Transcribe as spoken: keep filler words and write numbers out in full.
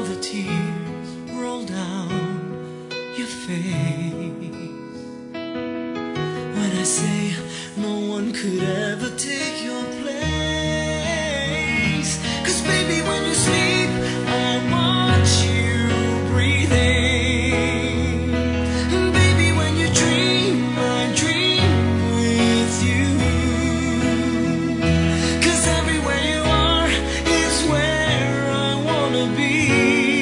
the tears roll down your face. When I say no one could ever take your place. 'Cause baby, when you sleep, I watch you breathing. And baby, when you dream, I dream with you. 'Cause everywhere you are is where I wanna be.